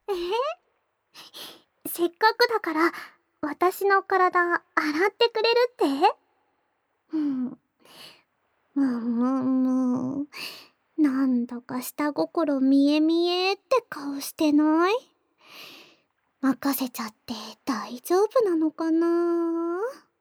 せっかくだから私の体洗ってくれるって？うん。なんだか下心見え見えって顔してない？任せちゃって大丈夫なのかな？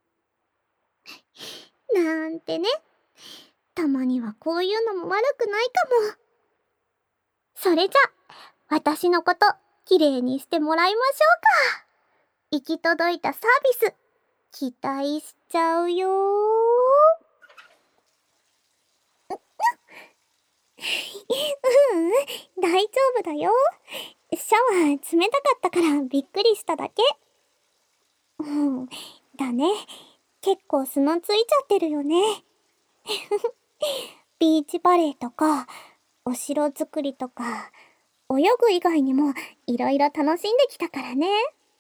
なんてね。たまにはこういうのも悪くないかも。それじゃ、私のこときれいにしてもらいましょうか。行き届いたサービス、期待しちゃうよ大丈夫だよ。シャワー冷たかったからびっくりしただけ。だね。結構砂ついちゃってるよね。ビーチバレーとか、お城作りとか、泳ぐ以外にもいろいろ楽しんできたからね。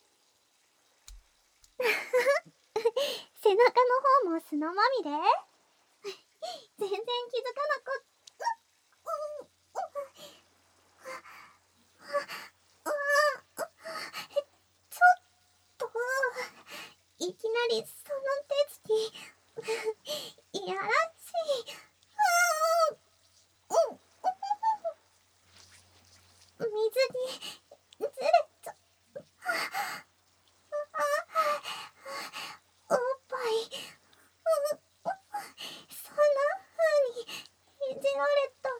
背中の方も砂まみれ？全然気づかなかった。ちょっと、いきなりその手つき、いやらしい。水にずれちゃ、おっぱい、そんな風にいじられた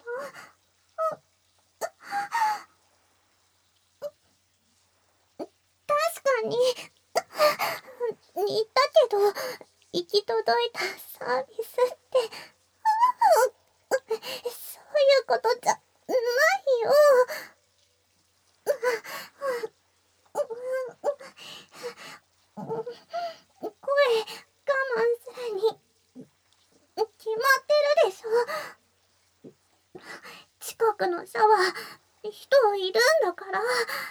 の？確かに、言ったけど、行き届いたサービスって、そういうことじゃないよ。声我慢するに決まってるでしょ。近くのシャワー人いるんだから。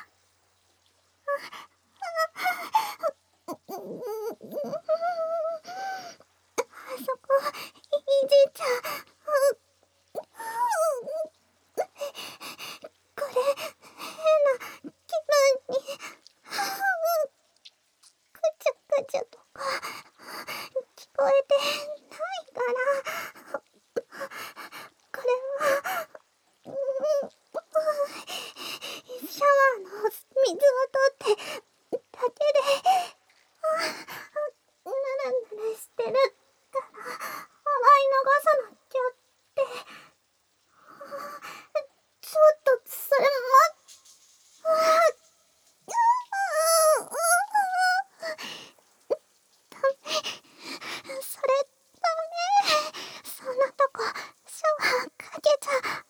あそこいじっちゃこれ変な気分に。くちゅくちゅとか聞こえてないから。これはシャワーの水を取ってだけでぬるぬるしてるから洗い流さなきゃって。ちょっとそれそれダメ。そんなとこシャワーかけちゃ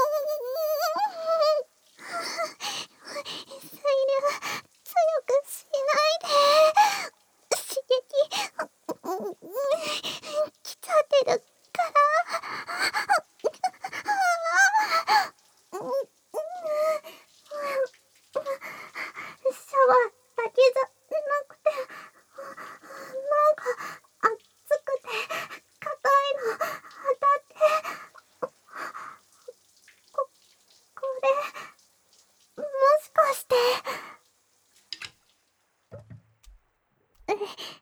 水流強くしないで。刺激来ちゃってるからシャワーだけじゃなくて、なんか熱くて硬いの当たって、これもしかして、え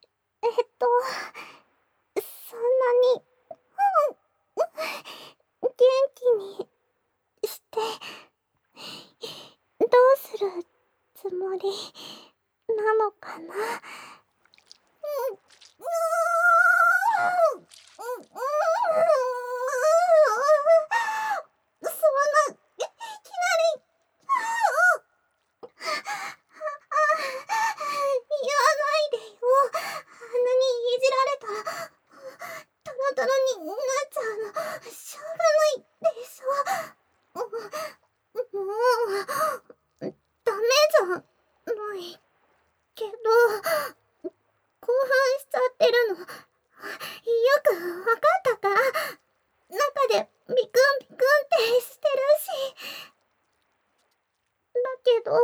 そんなに元気にしてどうするつもりなのかな。そんな、いきなり、言わないでよ。あんなにいじられたら、トロトロになっちゃうの、しょうがないでしょ。もう、ダメじゃないけど、興奮しちゃってるの、よくわかったから、中でビクンビクンってしてるし。だけど、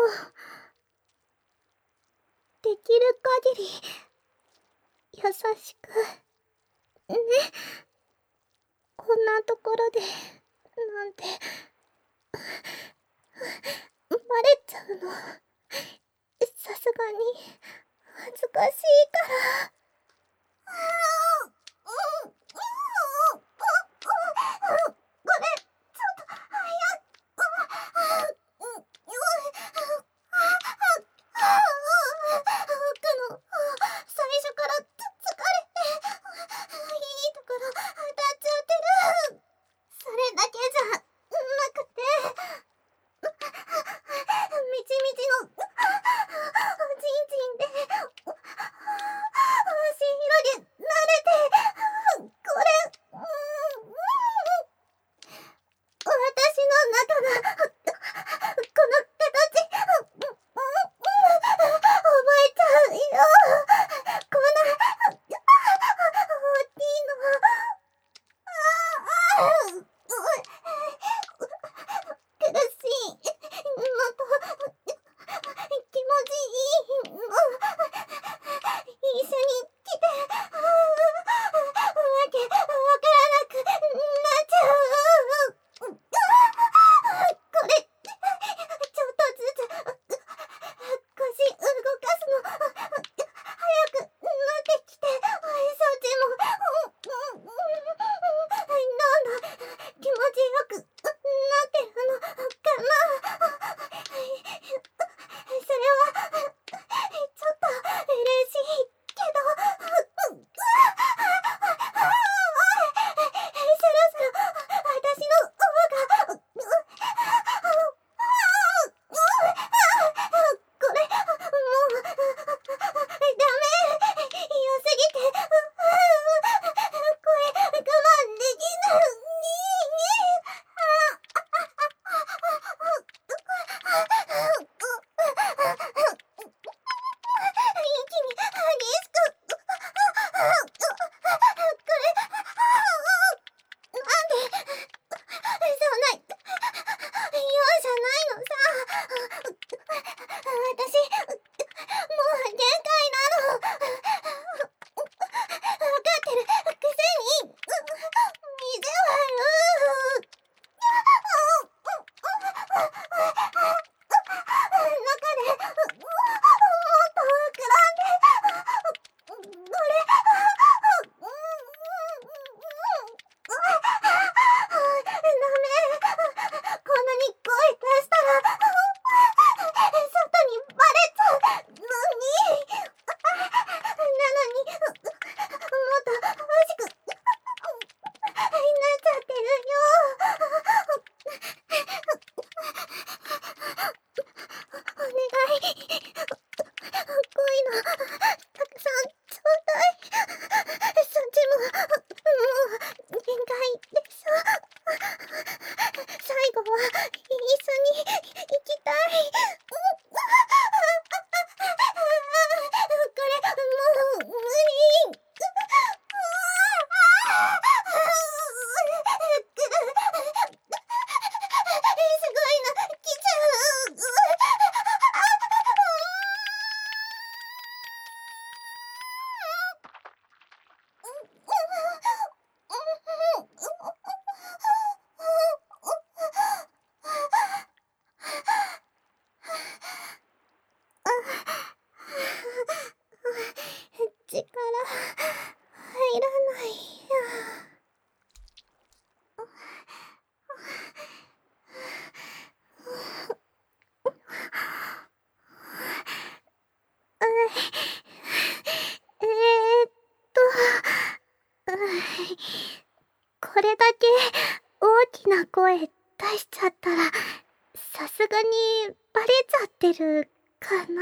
できる限り優しくね。こんなところでなんてバレちゃうの。 かしいから。これちょっと早く。僕の最初から疲れていいところ当たっちゃってる。それだけじゃなくて、みちみちのちんちんで足広げ慣れて、これ私の中がこの形覚えちゃうよ。こんな大きいの。苦しいのと気持ちいいの一緒に来て、わけわからなくなっちゃう。これちょっとずつ腰動かすの早くなってきて、そっちもどんどん気持ちよくなってるのかな。それはちょっと嬉しいけど、そろそろ私の方がこれもうダメ、良すぎて声我慢できない。一気に激しくこれなんでそんな容赦ないのさ。私もう限界なの。分かってるくせに意地悪。中でもっと膨らんで、これダメ。こんなに声出したら外にバレちゃうのに。なのにもっと欲しくなっちゃってるよ。お願い、こういうのたくさんちょうだい。そっちももう限界でしょ。最後は一緒に行きたい。これもう無理。すごいの来ちゃう。力入らないや。えーっと、これだけ大きな声出しちゃったら、さすがにバレちゃってるかな。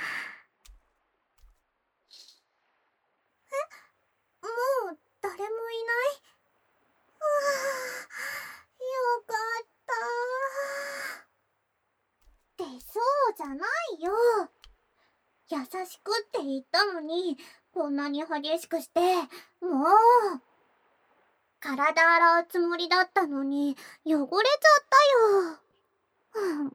もう誰もいない。よかった。ってそうじゃないよ。優しくって言ったのに、こんなに激しくして、もう。体洗うつもりだったのに汚れちゃったよ。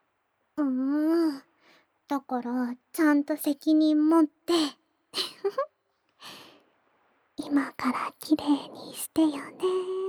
だからちゃんと責任持って今からきれいにしてよね。